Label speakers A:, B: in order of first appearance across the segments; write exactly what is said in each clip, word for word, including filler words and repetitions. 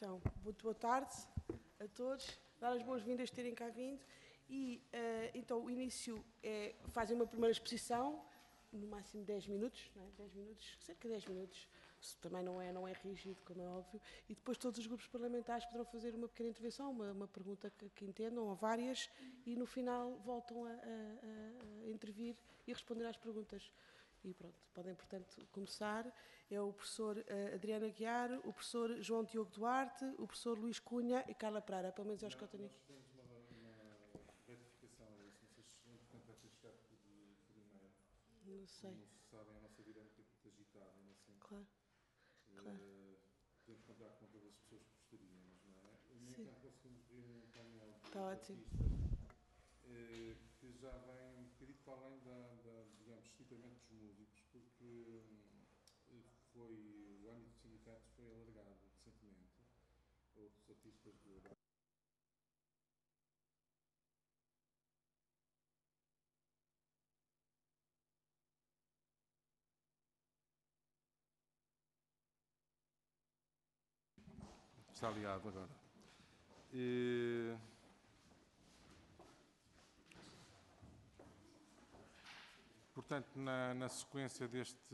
A: Então, muito boa tarde a todos, dar as boas-vindas de terem cá vindo e, uh, então, o início é, fazem uma primeira exposição, no máximo dez minutos, não é? dez minutos, cerca de dez minutos, isso também não é, não é rígido, como é óbvio, e depois todos os grupos parlamentares poderão fazer uma pequena intervenção, uma, uma pergunta que, que entendam, ou várias, e no final voltam a, a, a intervir e responder às perguntas. E pronto, podem, portanto, começar. É o professor uh, Adriano Aguiar, o professor João Diogo Duarte, o professor Luís Cunha e Carla Pereira, pelo menos é os que eu tenho aqui.
B: Nós temos uma, uma retificação a isso, não sei se entretanto vai ter chegado por, por e-mail.
A: Não sei.
B: Como se sabem, a nossa vida é muito agitada, não é assim?
A: Claro. Claro.
B: Uh, podemos contar com todas as pessoas que gostaríamos, não é? No
A: Sim.
B: entanto, conseguimos abrir um painel de
A: Está ótimo.
B: artistas uh, que já vem um bocadinho para além da, da, digamos, estritamente dos músicos, porque uh, foi, o âmbito dos sindicatos foi alargado recentemente. Outros artistas do Está ligado agora. E... Portanto, na, na sequência deste,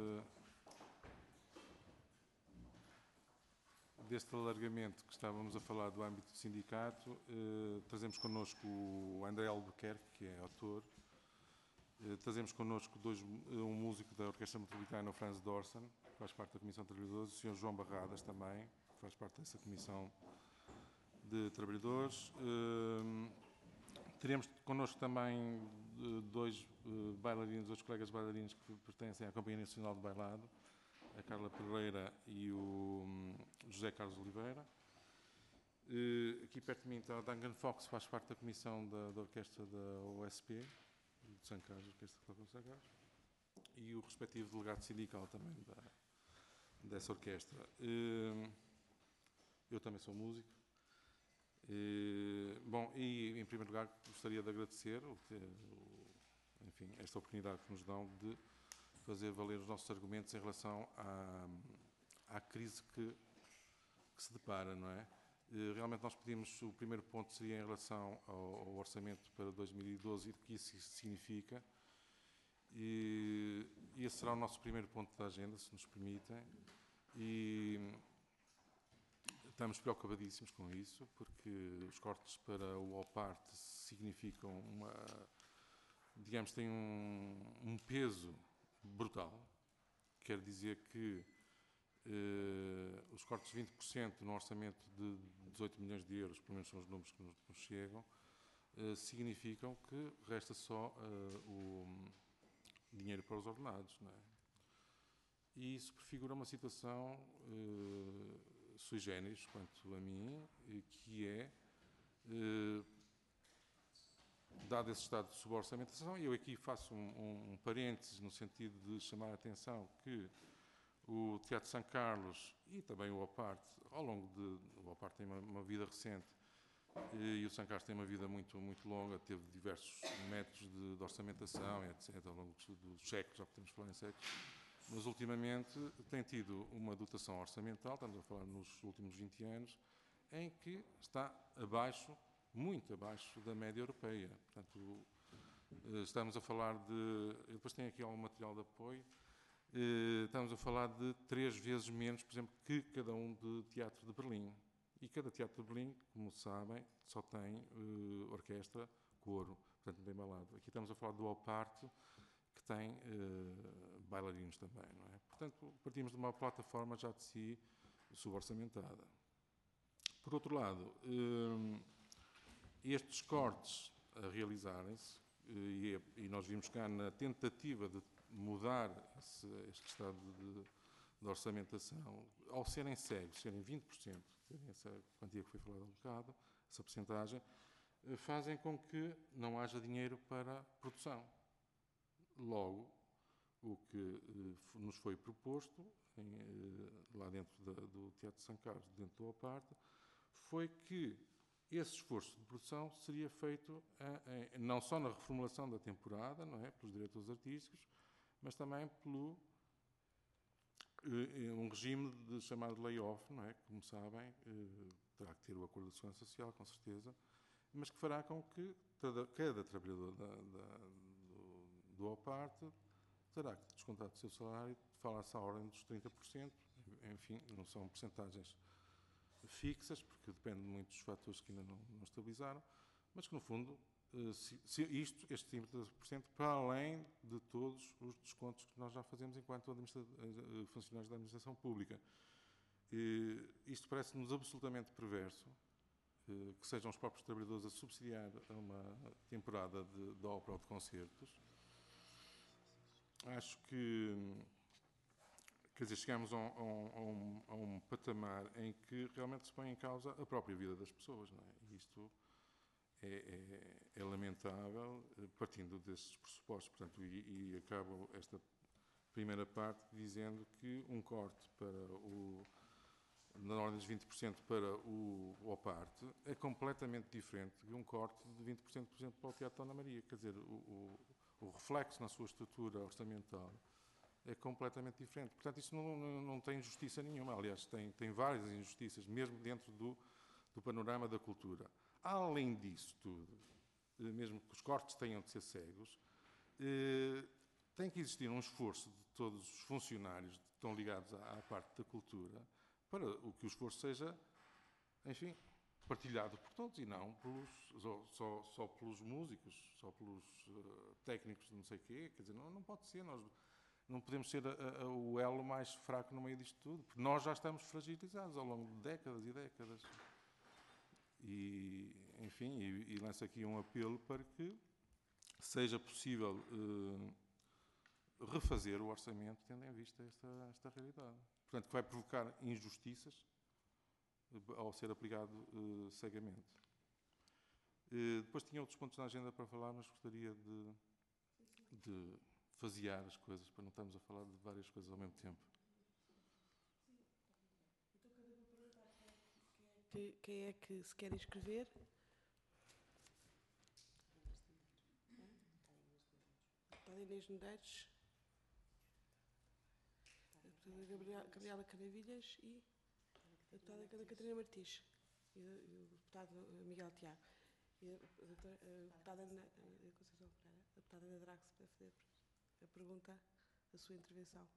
B: deste alargamento que estávamos a falar do âmbito do sindicato, eh, trazemos connosco o André Albuquerque, que é autor. Eh, trazemos connosco dois, um músico da Orquestra Metropolitana, o Franz Dorsen, que faz parte da Comissão de Trabalhadores, o senhor João Barradas também, que faz parte dessa Comissão de Trabalhadores. Uh, teremos connosco também uh, dois uh, bailarinos, dois colegas bailarinos que pertencem à Companhia Nacional de Bailado, a Carla Pereira e o um, José Carlos Oliveira. Uh, aqui perto de mim está a Duncan Fox, faz parte da Comissão da, da Orquestra da O S P, de São Carlos, Orquestra de São Carlos, e o respectivo delegado sindical também da, dessa orquestra. Uh, eu também sou músico. E, bom, e em primeiro lugar gostaria de agradecer o, o, enfim, esta oportunidade que nos dão de fazer valer os nossos argumentos em relação à, à crise que, que se depara, não é? E, realmente nós pedimos, o primeiro ponto seria em relação ao, ao orçamento para dois mil e doze e o que isso significa, e, e esse será o nosso primeiro ponto da agenda, se nos permitem, e estamos preocupadíssimos com isso, porque os cortes para o OPART significam uma, digamos, têm um, um peso brutal. Quer dizer que eh, os cortes de vinte por cento no orçamento de dezoito milhões de euros, pelo menos são os números que nos, nos chegam, eh, significam que resta só eh, o dinheiro para os ordenados, não é? E isso prefigura uma situação eh, sui generis, quanto a mim, que é, eh, dado esse estado de suborçamentação, e eu aqui faço um, um, um parênteses no sentido de chamar a atenção que o Teatro São Carlos e também o OPART, ao longo de... o OPART tem uma, uma vida recente e o São Carlos tem uma vida muito, muito longa, teve diversos métodos de, de orçamentação, etcétera, ao longo dos séculos, já podemos falar em séculos. Mas, ultimamente, tem tido uma dotação orçamental, estamos a falar nos últimos vinte anos, em que está abaixo, muito abaixo da média europeia. Portanto, estamos a falar de... Eu depois tenho aqui algum material de apoio. Estamos a falar de três vezes menos, por exemplo, que cada um de teatro de Berlim. E cada teatro de Berlim, como sabem, só tem uh, orquestra, coro, portanto, bem balado. Aqui estamos a falar do OPART, que tem uh, bailarinos também, não é? Portanto, partimos de uma plataforma já de si suborçamentada. Por outro lado, uh, estes cortes a realizarem-se, uh, e, e nós vimos cá na tentativa de mudar esse, este estado de, de orçamentação, ao serem cegos, serem vinte por cento, serem essa quantia que foi falada um bocado, essa porcentagem, uh, fazem com que não haja dinheiro para produção. Logo, o que eh, nos foi proposto em, eh, lá dentro da, do Teatro de São Carlos, dentro do OPART, foi que esse esforço de produção seria feito a, a, não só na reformulação da temporada, não é, pelos diretores artísticos, mas também pelo um regime de chamado layoff, não é? Como sabem, terá que ter o acordo de segurança social, com certeza, mas que fará com que cada, cada trabalhador da, da, do, do OPARTE terá que descontar do seu salário, fala-se à ordem dos trinta por cento, enfim, não são percentagens fixas, porque depende muito dos fatores que ainda não, não estabilizaram, mas que no fundo, se, se isto, este trinta por cento, para além de todos os descontos que nós já fazemos enquanto funcionários da administração pública. E isto parece-nos absolutamente perverso, que sejam os próprios trabalhadores a subsidiar uma temporada de, de ópera ou de concertos. Acho que, quer dizer, chegamos a um, a, um, a um patamar em que realmente se põe em causa a própria vida das pessoas, não é? E isto é, é, é lamentável, partindo desses pressupostos. Portanto, e, e acabo esta primeira parte dizendo que um corte para o, na ordem dos vinte por cento para o OPARTE é completamente diferente de um corte de vinte por cento, por exemplo, para o Teatro Dona Maria. Quer dizer, o, o, o reflexo na sua estrutura orçamental é completamente diferente. Portanto, isso não, não, não tem justiça nenhuma. Aliás, tem, tem várias injustiças, mesmo dentro do, do panorama da cultura. Além disso tudo, mesmo que os cortes tenham de ser cegos, eh, tem que existir um esforço de todos os funcionários que estão ligados à, à parte da cultura para o que o esforço seja, enfim, partilhado por todos e não pelos, só, só, só pelos músicos, só pelos uh, técnicos de não sei o quê. Quer dizer, não, não pode ser. Nós não podemos ser a, a, o elo mais fraco no meio disto tudo, porque nós já estamos fragilizados ao longo de décadas e décadas. E, enfim, e, e lanço aqui um apelo para que seja possível uh, refazer o orçamento tendo em vista esta, esta realidade. Portanto, que vai provocar injustiças uh, ao ser aplicado uh, cegamente. Uh, depois tinha outros pontos na agenda para falar, mas gostaria de, de fasear as coisas, para não estarmos a falar de várias coisas ao mesmo tempo.
A: Quem é que se quer inscrever? Deputada Inês Medeiros, a deputada Gabriela Canavilhas e a deputada Catarina Martins e o deputado Miguel Tiago e a deputada Ana Conceição Pereira. A deputada Ana Drago, se puder fazer a pergunta, a sua intervenção.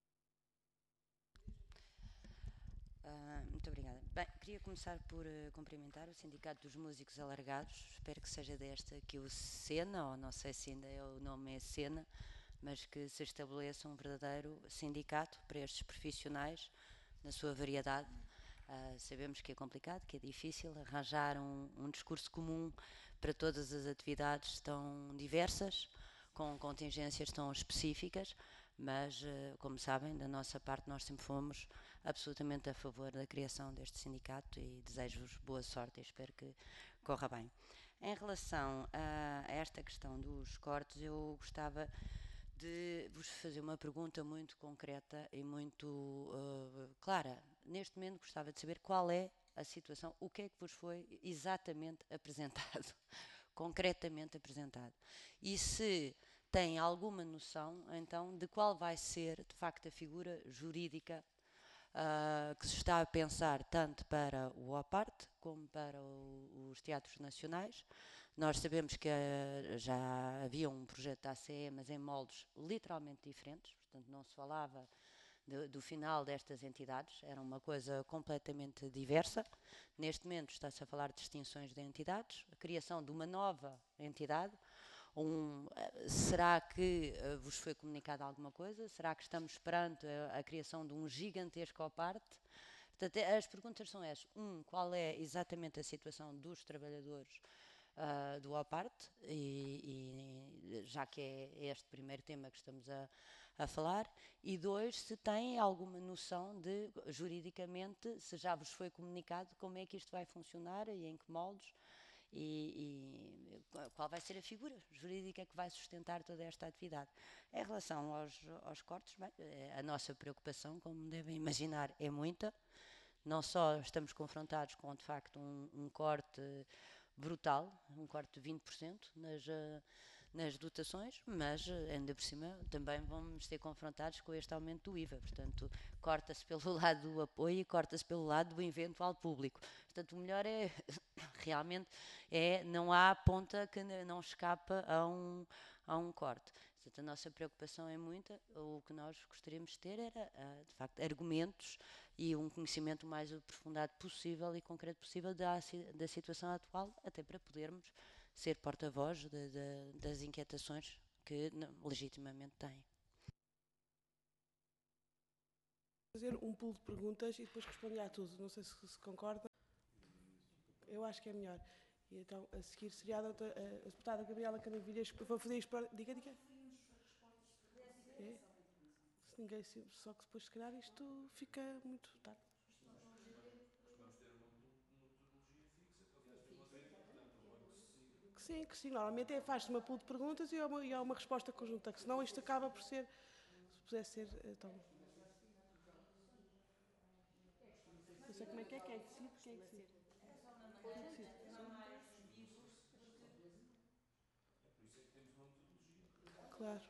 C: Uh, muito obrigada. Bem, queria começar por uh, cumprimentar o Sindicato dos Músicos Alargados. Espero que seja desta que o SENA, ou não sei se ainda é o nome é SENA, mas que se estabeleça um verdadeiro sindicato para estes profissionais na sua variedade. Uh, sabemos que é complicado, que é difícil arranjar um, um discurso comum para todas as atividades tão diversas, com contingências tão específicas, mas, como sabem, da nossa parte nós sempre fomos absolutamente a favor da criação deste sindicato e desejo-vos boa sorte e espero que corra bem. Em relação a esta questão dos cortes, eu gostava de vos fazer uma pergunta muito concreta e muito uh, clara. Neste momento gostava de saber qual é a situação, o que é que vos foi exatamente apresentado, concretamente apresentado. E se tem alguma noção, então, de qual vai ser, de facto, a figura jurídica uh, que se está a pensar tanto para o OPARTE como para o, os teatros nacionais. Nós sabemos que uh, já havia um projeto da A C E, mas em moldes literalmente diferentes, portanto não se falava de, do final destas entidades, era uma coisa completamente diversa. Neste momento está-se a falar de extinções de entidades, a criação de uma nova entidade. Um, será que uh, vos foi comunicado alguma coisa? Será que estamos perante a, a criação de um gigantesco OPARTE? Portanto, as perguntas são estas. Um, qual é exatamente a situação dos trabalhadores uh, do OPARTE? E, e, já que é este primeiro tema que estamos a, a falar. E dois, se têm alguma noção de, juridicamente, se já vos foi comunicado como é que isto vai funcionar e em que moldes? E, e qual vai ser a figura jurídica que vai sustentar toda esta atividade. Em relação aos, aos cortes, bem, a nossa preocupação, como devem imaginar, é muita. Não só estamos confrontados com, de facto, um, um corte brutal, um corte de vinte por cento nas, nas dotações, mas ainda por cima também vamos ser confrontados com este aumento do I V A, portanto corta-se pelo lado do apoio e corta-se pelo lado do eventual público. Portanto, o melhor é, realmente, é, não há ponta que não escapa a um, a um corte. Portanto, a nossa preocupação é muita. O que nós gostaríamos de ter era, de facto, argumentos e um conhecimento mais aprofundado possível e concreto possível da, da situação atual, até para podermos ser porta-voz de, de, das inquietações que legitimamente têm.
A: Fazer um pool de perguntas e depois responder a tudo. Não sei se, se concorda. Eu acho que é melhor. E então, a seguir seria a, doutora, a deputada Gabriela Canavilhas. Vou fazer isto para... Diga, diga. É? Se ninguém... Só que depois, se calhar, isto fica muito tarde. Que sim, que sim. Normalmente é, faz-se uma pool de perguntas e há uma, e há uma resposta conjunta, que senão isto acaba por ser... Se pudesse ser, então... Não sei como é que é, quem é que decide, quem é que decide. Quem é que decide? Claro.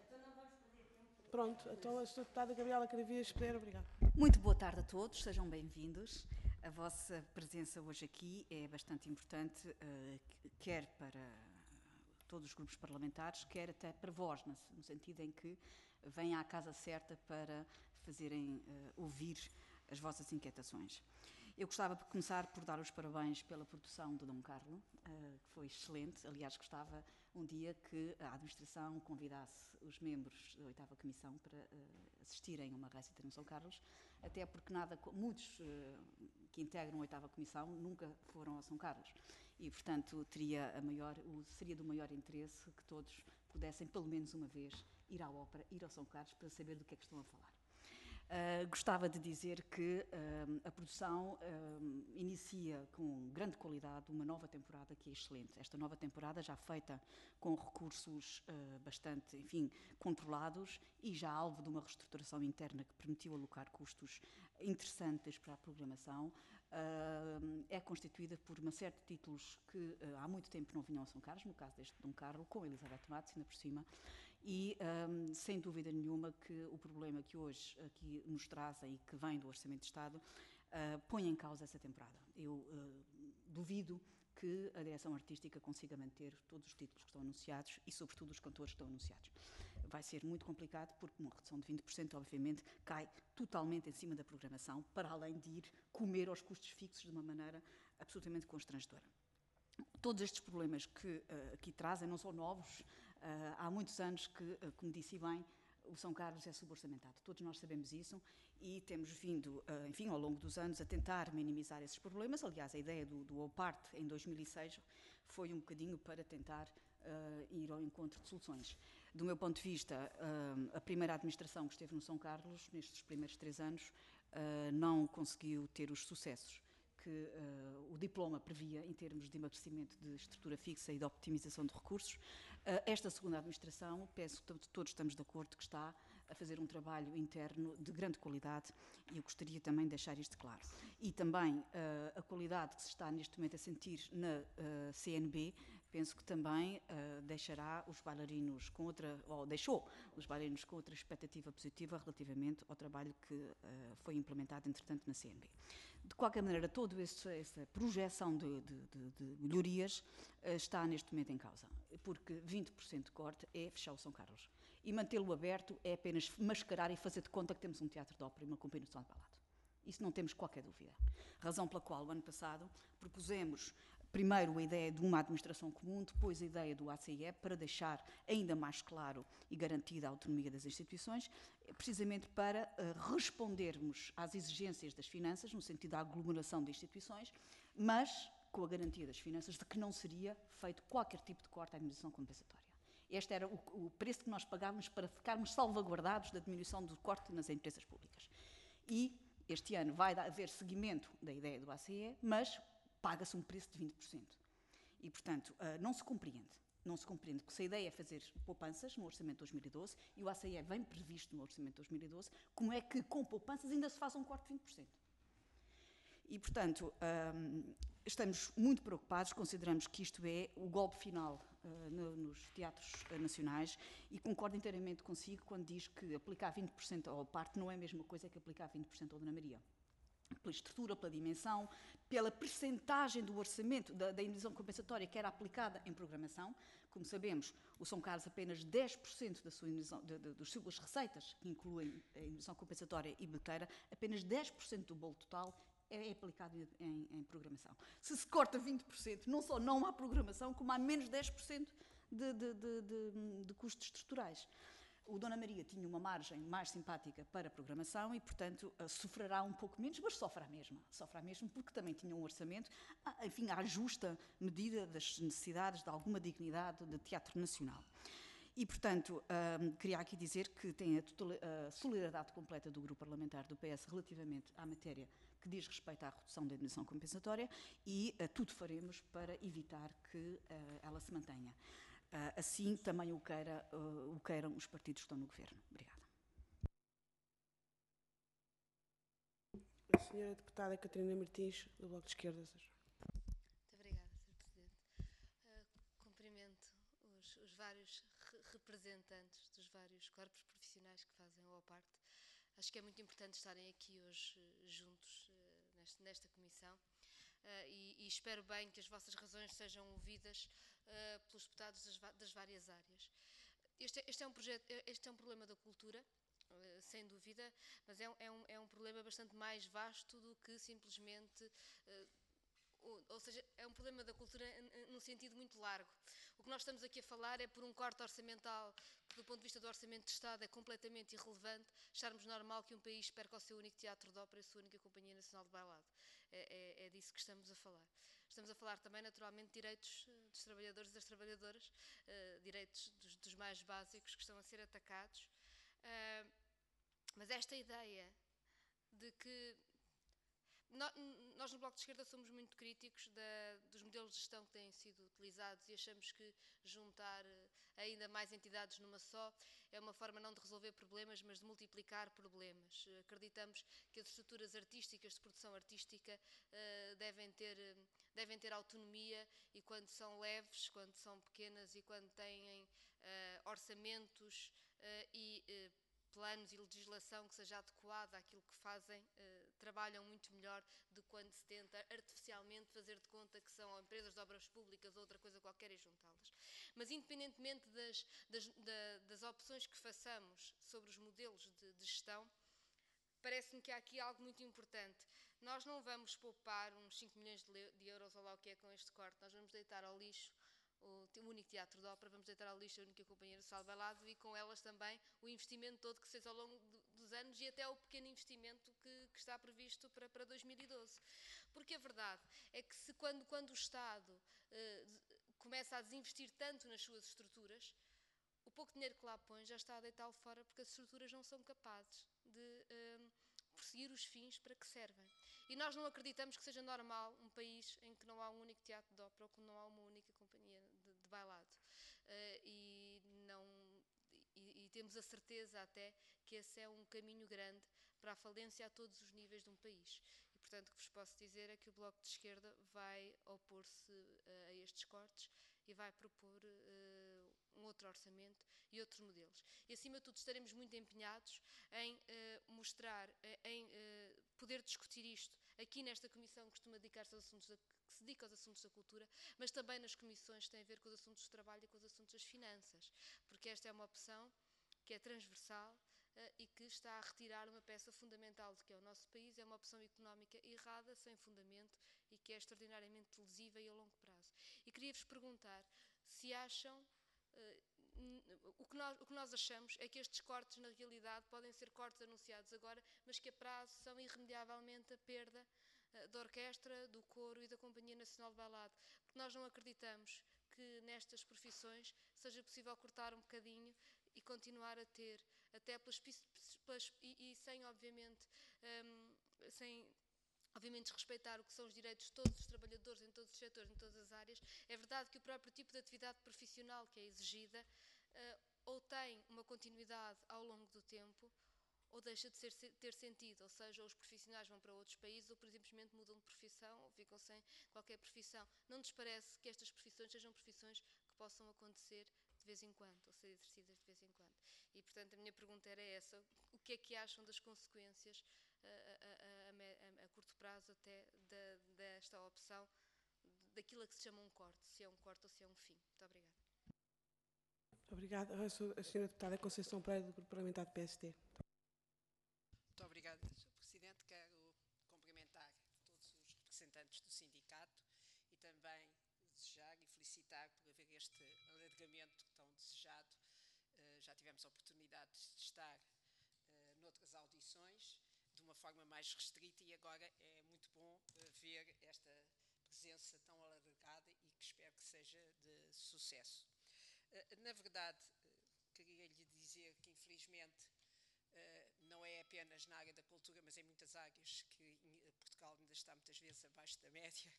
A: Pronto, então a senhora deputada Gabriela Canavilhas Pereira, obrigada.
D: Muito boa tarde a todos, sejam bem-vindos. A vossa presença hoje aqui é bastante importante, uh, quer para todos os grupos parlamentares, quer até para vós, no sentido em que vêm à casa certa para fazerem uh, ouvir as vossas inquietações. Eu gostava de começar por dar os parabéns pela produção de Dom Carlo, uh, que foi excelente. Aliás, gostava um dia que a administração convidasse os membros da oitava Comissão para uh, assistirem a uma récita no São Carlos, até porque nada, muitos uh, que integram a oitava Comissão nunca foram ao São Carlos. E, portanto, teria a maior, o, seria do maior interesse que todos pudessem, pelo menos uma vez, ir à ópera, ir ao São Carlos, para saber do que é que estão a falar. Uh, gostava de dizer que uh, a produção uh, inicia com grande qualidade uma nova temporada que é excelente. Esta nova temporada já feita com recursos uh, bastante, enfim, controlados e já alvo de uma reestruturação interna que permitiu alocar custos interessantes para a programação. Uh, é constituída por uma série de títulos que uh, há muito tempo não vinham a São Carlos, no caso deste Dom Carlo, com Elizabeth Matos, ainda por cima, e um, sem dúvida nenhuma que o problema que hoje aqui nos trazem e que vem do Orçamento de Estado uh, põe em causa essa temporada. Eu uh, duvido que a direção artística consiga manter todos os títulos que estão anunciados e, sobretudo, os cantores que estão anunciados. Vai ser muito complicado porque uma redução de vinte por cento, obviamente, cai totalmente em cima da programação, para além de ir comer aos custos fixos de uma maneira absolutamente constrangedora. Todos estes problemas que uh, aqui trazem não são novos. Uh, há muitos anos que, uh, como disse bem, o São Carlos é suborçamentado. Todos nós sabemos isso e temos vindo, uh, enfim, ao longo dos anos, a tentar minimizar esses problemas. Aliás, a ideia do, do OPART em dois mil e seis foi um bocadinho para tentar uh, ir ao encontro de soluções. Do meu ponto de vista, uh, a primeira administração que esteve no São Carlos, nestes primeiros três anos, uh, não conseguiu ter os sucessos que uh, o diploma previa em termos de emagrecimento de estrutura fixa e de optimização de recursos. Uh, esta segunda administração, penso que todos estamos de acordo que está a fazer um trabalho interno de grande qualidade e eu gostaria também de deixar isto claro. E também uh, a qualidade que se está neste momento a sentir na uh, C N B, penso que também uh, deixará os bailarinos com outra, ou deixou os bailarinos com outra expectativa positiva relativamente ao trabalho que uh, foi implementado, entretanto, na C N B. De qualquer maneira, toda essa projeção de, de, de, de melhorias uh, está neste momento em causa, porque vinte por cento de corte é fechar o São Carlos. E mantê-lo aberto é apenas mascarar e fazer de conta que temos um teatro de ópera e uma companhia de balado. Isso não temos qualquer dúvida. Razão pela qual, o ano passado, propusemos primeiro a ideia de uma administração comum, depois a ideia do A C I E, para deixar ainda mais claro e garantida a autonomia das instituições, precisamente para uh, respondermos às exigências das finanças, no sentido da aglomeração de instituições, mas com a garantia das finanças de que não seria feito qualquer tipo de corte à administração compensatória. Este era o, o preço que nós pagávamos para ficarmos salvaguardados da diminuição do corte nas empresas públicas. E este ano vai haver seguimento da ideia do A C I E, mas paga-se um preço de vinte por cento. E, portanto, não se compreende. Não se compreende que se a ideia é fazer poupanças no Orçamento de dois mil e doze, e o A C I E vem previsto no Orçamento de dois mil e doze, como é que com poupanças ainda se faz um corte de vinte por cento. E, portanto, um, estamos muito preocupados, consideramos que isto é o golpe final uh, no, nos teatros uh, nacionais e concordo inteiramente consigo quando diz que aplicar vinte por cento ao parte não é a mesma coisa que aplicar vinte por cento ao Dona Maria. Pela estrutura, pela dimensão, pela percentagem do orçamento da, da indenização compensatória que era aplicada em programação. Como sabemos, o São Carlos apenas dez por cento da sua indenização, de, de, das suas receitas, que incluem a indenização compensatória e bilheteira, apenas dez por cento do bolo total é aplicado em, em programação. Se se corta vinte por cento, não só não há programação, como há menos dez por cento de, de, de, de, de custos estruturais. O Dona Maria tinha uma margem mais simpática para a programação e, portanto, sofrerá um pouco menos, mas sofre a mesma. Sofre a mesma porque também tinha um orçamento, enfim, à justa medida das necessidades de alguma dignidade de teatro nacional. E, portanto, um, queria aqui dizer que tem a, total, a solidariedade completa do grupo parlamentar do P S relativamente à matéria que diz respeito à redução da indenização compensatória e uh, tudo faremos para evitar que uh, ela se mantenha. Uh, assim também o, queira, uh, o queiram os partidos que estão no governo. Obrigada.
A: A senhora deputada Catarina Martins, do Bloco de Esquerda.
E: Muito obrigada, senhor Presidente. Uh, cumprimento os, os vários re representantes dos vários corpos profissionais que fazem o OPARTE. Acho que é muito importante estarem aqui hoje uh, juntos uh, neste, nesta comissão. Uh, e, e espero bem que as vossas razões sejam ouvidas uh, pelos deputados das, das várias áreas. Este, este, é um projeto, este é um problema da cultura, uh, sem dúvida, mas é, é, um, é um problema bastante mais vasto do que simplesmente... Uh, ou, ou seja, é um problema da cultura num sentido muito largo. O que nós estamos aqui a falar é por um corte orçamental que, do ponto de vista do orçamento de Estado, é completamente irrelevante, acharmos normal que um país perca o seu único teatro de ópera e a sua única companhia nacional de bailado. É, é, é disso que estamos a falar. Estamos a falar também, naturalmente, de direitos dos trabalhadores e das trabalhadoras, uh, direitos dos, dos mais básicos que estão a ser atacados. Uh, mas esta ideia de que nós no Bloco de Esquerda somos muito críticos da, dos modelos de gestão que têm sido utilizados e achamos que juntar ainda mais entidades numa só é uma forma não de resolver problemas, mas de multiplicar problemas. Acreditamos que as estruturas artísticas, de produção artística, devem ter, devem ter autonomia e quando são leves, quando são pequenas e quando têm orçamentos e planos e legislação que seja adequada àquilo que fazem, eh, trabalham muito melhor do que quando se tenta artificialmente fazer de conta que são empresas de obras públicas ou outra coisa qualquer e juntá-las. Mas independentemente das, das, da, das opções que façamos sobre os modelos de, de gestão, parece-me que há aqui algo muito importante. Nós não vamos poupar uns cinco milhões de, de euros ou lá o que é com este corte, nós vamos deitar ao lixo o único teatro de ópera, vamos deitar ao lixo a única companhia nacional de bailado e com elas também o investimento todo que se fez ao longo dos anos e até o pequeno investimento que, que está previsto para, para dois mil e doze. Porque a verdade é que se quando, quando o Estado eh, começa a desinvestir tanto nas suas estruturas, o pouco dinheiro que lá põe já está a deitá-lo fora porque as estruturas não são capazes de eh, prosseguir os fins para que servem. E nós não acreditamos que seja normal um país em que não há um único teatro de ópera ou que não há uma única companhia de, de bailado. Uh, e, não, e, e temos a certeza até que esse é um caminho grande para a falência a todos os níveis de um país. E, portanto, o que vos posso dizer é que o Bloco de Esquerda vai opor-se uh, a estes cortes e vai propor uh, um outro orçamento e outros modelos. E, acima de tudo, estaremos muito empenhados em uh, mostrar, uh, em uh, poder discutir isto aqui nesta comissão que costuma dedicar-se aos assuntos da, que se dedica aos assuntos da cultura, mas também nas comissões que têm a ver com os assuntos do trabalho e com os assuntos das finanças, porque esta é uma opção que é transversal uh, e que está a retirar uma peça fundamental do que é o nosso país, é uma opção económica errada, sem fundamento e que é extraordinariamente lesiva e a longo prazo. E queria-vos perguntar se acham, uh, o, que nós, o que nós achamos é que estes cortes na realidade podem ser cortes anunciados agora, mas que a prazo são irremediavelmente a perda uh, da orquestra, do coro e da Companhia Nacional de Bailado, porque nós não acreditamos que nestas profissões seja possível cortar um bocadinho e continuar a ter, até pelas, pelas e, e sem, obviamente, um, sem, obviamente, respeitar o que são os direitos de todos os trabalhadores em todos os setores, em todas as áreas. É verdade que o próprio tipo de atividade profissional que é exigida uh, ou tem uma continuidade ao longo do tempo, ou deixa de ser, ter sentido, ou seja, ou os profissionais vão para outros países ou simplesmente mudam de profissão ou ficam sem qualquer profissão. Não nos parece que estas profissões sejam profissões que possam acontecer de vez em quando, ou ser exercidas de vez em quando. E, portanto, a minha pergunta era essa: o que é que acham das consequências a, a, a, a curto prazo até da, desta opção, daquilo a que se chama um corte, se é um corte ou se é um fim? Muito obrigada.
A: Obrigada. Eu sou a senhora deputada Conceição Pereira, do Grupo Parlamentar do P S D.
F: Muito obrigada, senhor Presidente. Quero cumprimentar todos os representantes do sindicato e também desejar e felicitar por haver este alargamento tão desejado. Uh, já tivemos a oportunidade de estar uh, noutras audições de uma forma mais restrita e agora é muito bom uh, ver esta presença tão alargada e que espero que seja de sucesso. Uh, na verdade, uh, queria lhe dizer que infelizmente Uh, não é apenas na área da cultura, mas em muitas áreas que Portugal ainda está muitas vezes abaixo da média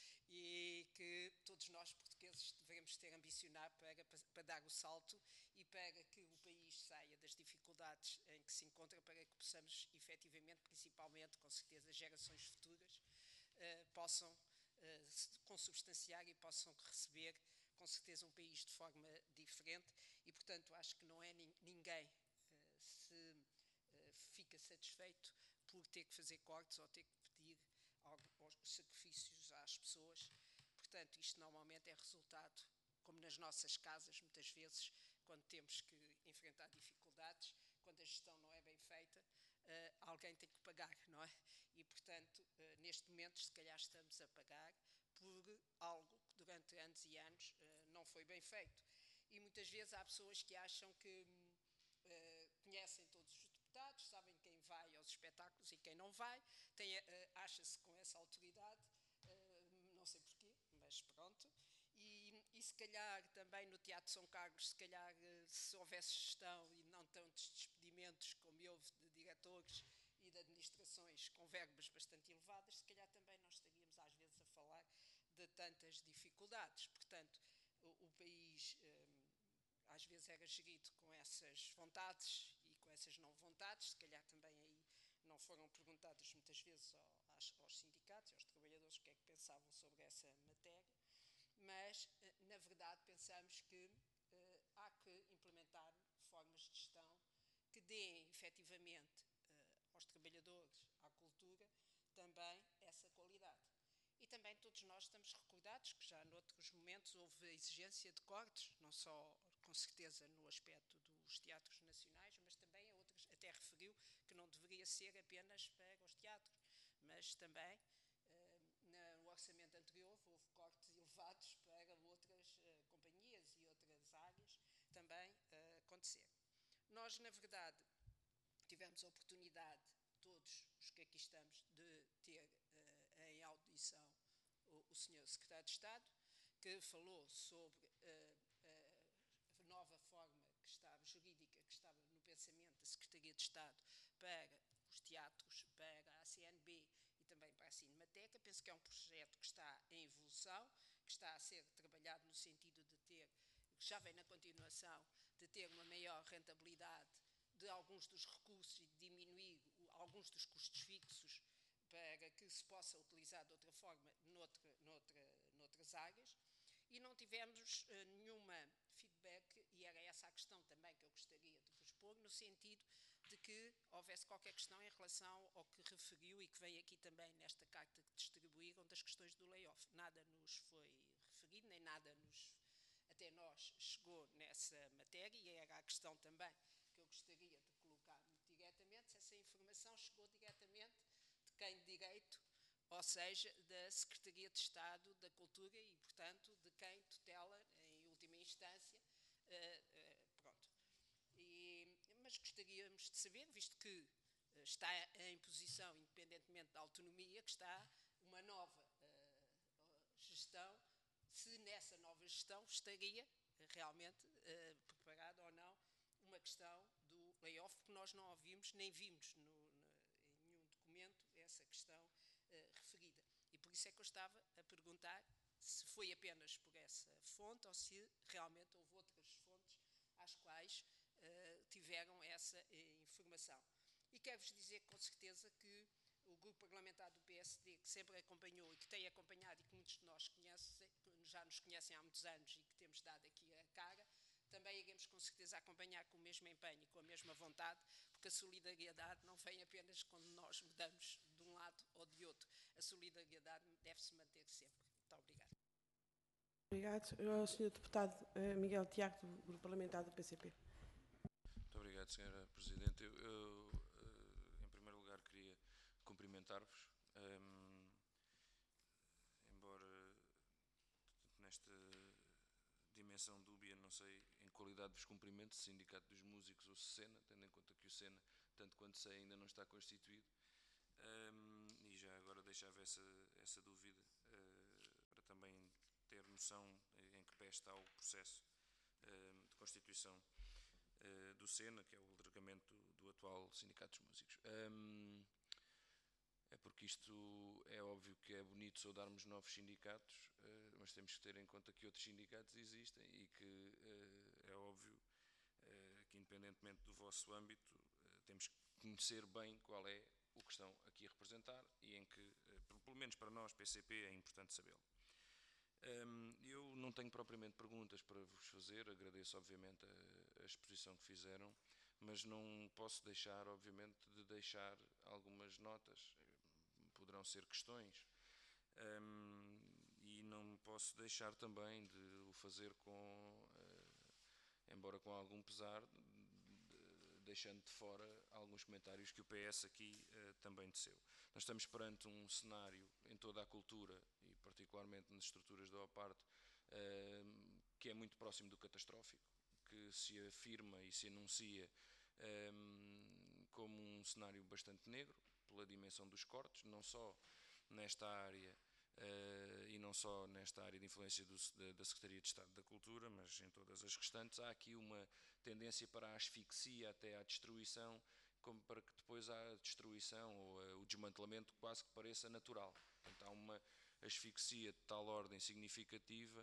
F: e que todos nós portugueses devemos ter ambicionar para, para dar o salto e para que o país saia das dificuldades em que se encontra, para que possamos efetivamente, principalmente, com certeza, as gerações futuras uh, possam uh, consubstanciar e possam receber com certeza um país de forma diferente e, portanto, acho que não é ninguém se uh, fica satisfeito por ter que fazer cortes ou ter que pedir alguns sacrifícios às pessoas. Portanto, isto normalmente é resultado, como nas nossas casas, muitas vezes, quando temos que enfrentar dificuldades, quando a gestão não é bem feita, uh, alguém tem que pagar, não é? E, portanto, uh, neste momento, se calhar estamos a pagar por algo que durante anos e anos uh, não foi bem feito. E muitas vezes há pessoas que acham que Uh, conhecem todos os deputados, sabem quem vai aos espetáculos e quem não vai, uh, acha-se com essa autoridade, uh, não sei porquê, mas pronto. E, e se calhar também no Teatro São Carlos, se calhar uh, se houvesse gestão e não tantos despedimentos como houve de diretores e de administrações com verbas bastante elevadas, se calhar também não estaríamos às vezes a falar de tantas dificuldades. Portanto, o, o país... Um, às vezes era gerido com essas vontades e com essas não vontades, se calhar também aí não foram perguntadas muitas vezes aos, aos sindicatos, aos trabalhadores, o que é que pensavam sobre essa matéria, mas, na verdade, pensamos que uh, há que implementar formas de gestão que deem, efetivamente, uh, aos trabalhadores, à cultura, também essa qualidade. E também todos nós estamos recordados que já noutros momentos houve a exigência de cortes, não só com certeza no aspecto dos teatros nacionais, mas também a outras, até referiu que não deveria ser apenas para os teatros, mas também no orçamento anterior houve cortes elevados para outras companhias e outras áreas também acontecer. Nós, na verdade, tivemos a oportunidade, todos os que aqui estamos, de ter uh, em audição o, o senhor Secretário de Estado, que falou sobre uh, uh, a nova forma que estava, jurídica que estava no pensamento da Secretaria de Estado para os teatros, para a C N B e também para a Cinemateca. Penso que é um projeto que está em evolução, que está a ser trabalhado no sentido de ter, que já vem na continuação, de ter uma maior rentabilidade de alguns dos recursos e de diminuir alguns dos custos fixos para que se possa utilizar de outra forma noutra, noutra, noutras áreas. E não tivemos uh, nenhuma feedback, e era essa a questão também que eu gostaria de vos pôr, no sentido de que houvesse qualquer questão em relação ao que referiu e que vem aqui também nesta carta que distribuíram das questões do layoff. Nada nos foi referido, nem nada nos, até nós chegou nessa matéria, e era a questão também que eu gostaria de colocar muito diretamente, se essa informação chegou diretamente de quem de direito, ou seja, da Secretaria de Estado da Cultura e, portanto, de quem tutela, em última instância, uh, uh, pronto. E, mas gostaríamos de saber, visto que uh, está em posição, independentemente da autonomia, que está uma nova uh, gestão, se nessa nova gestão estaria uh, realmente uh, preparada ou não uma questão do layoff, porque nós não ouvimos, nem vimos no, no, em nenhum documento essa questão uh, referida. E por isso é que eu estava a perguntar se foi apenas por essa fonte ou se realmente houve outras fontes às quais uh, tiveram essa uh, informação. E quero-vos dizer com certeza que o grupo parlamentar do P S D, que sempre acompanhou e que tem acompanhado e que muitos de nós conhecem, já nos conhecem há muitos anos e que temos dado aqui a cara, também iremos com certeza acompanhar com o mesmo empenho e com a mesma vontade, porque a solidariedade não vem apenas quando nós mudamos de um lado ou de outro. A solidariedade deve-se manter sempre. Muito obrigada.
A: Obrigado. Ao senhor Deputado Miguel Tiago, do Grupo Parlamentar do P C P.
G: Muito obrigado, senhora Presidente. Eu, eu, em primeiro lugar, queria cumprimentar-vos, um, embora nesta dimensão dúbia, não sei em qualidade dos cumprimentos, Sindicato dos Músicos ou SENA, tendo em conta que o SENA, tanto quanto sei, ainda não está constituído, um, e já agora deixava essa, essa dúvida uh, para também ter noção em que pé está o processo uh, de constituição uh, do SENA, que é o alargamento do, do atual Sindicato dos Músicos. Um, É porque isto é óbvio que é bonito saudarmos novos sindicatos, mas temos que ter em conta que outros sindicatos existem e que é óbvio que, independentemente do vosso âmbito, temos que conhecer bem qual é o que estão aqui a representar e em que, pelo menos para nós, P C P, é importante sabê-lo. Eu não tenho propriamente perguntas para vos fazer, agradeço obviamente a, a exposição que fizeram, mas não posso deixar, obviamente, de deixar algumas notas, poderão ser questões, um, e não posso deixar também de o fazer com, uh, embora com algum pesar, de, de, deixando de fora alguns comentários que o P S aqui uh, também teceu. Nós estamos perante um cenário em toda a cultura, e particularmente nas estruturas da OPARTE, uh, que é muito próximo do catastrófico, que se afirma e se anuncia um, como um cenário bastante negro, pela dimensão dos cortes, não só nesta área uh, e não só nesta área de influência do, da, da Secretaria de Estado da Cultura, mas em todas as restantes. Há aqui uma tendência para a asfixia até à destruição, como para que depois a destruição ou uh, o desmantelamento quase que pareça natural. Portanto, há uma asfixia de tal ordem significativa,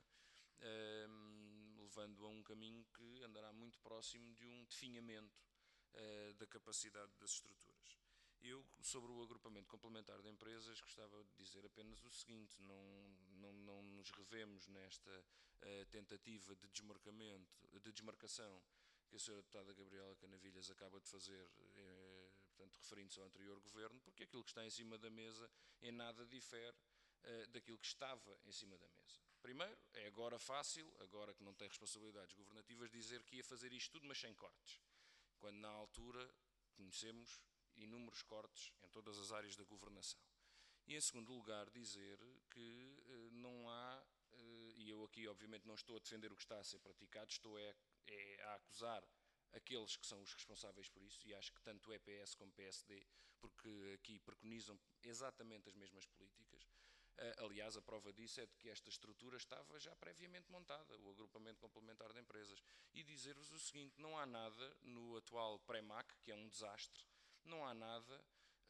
G: uh, levando a um caminho que andará muito próximo de um definhamento uh, da capacidade das estruturas. Eu, sobre o agrupamento complementar de empresas, gostava de dizer apenas o seguinte: não, não, não nos revemos nesta uh, tentativa de desmarcamento, de desmarcação que a senhora deputada Gabriela Canavilhas acaba de fazer, eh, portanto, referindo-se ao anterior governo, porque aquilo que está em cima da mesa em nada difere uh, daquilo que estava em cima da mesa. Primeiro, é agora fácil, agora que não tem responsabilidades governativas, dizer que ia fazer isto tudo, mas sem cortes, quando na altura conhecemos inúmeros cortes em todas as áreas da governação. E, em segundo lugar, dizer que eh, não há, eh, e eu aqui obviamente não estou a defender o que está a ser praticado, estou é, é a acusar aqueles que são os responsáveis por isso, e acho que tanto é P S como P S D, porque aqui preconizam exatamente as mesmas políticas. Uh, aliás, a prova disso é de que esta estrutura estava já previamente montada, o agrupamento complementar de empresas. E dizer-vos o seguinte: não há nada no atual PREMAC, que é um desastre, não há nada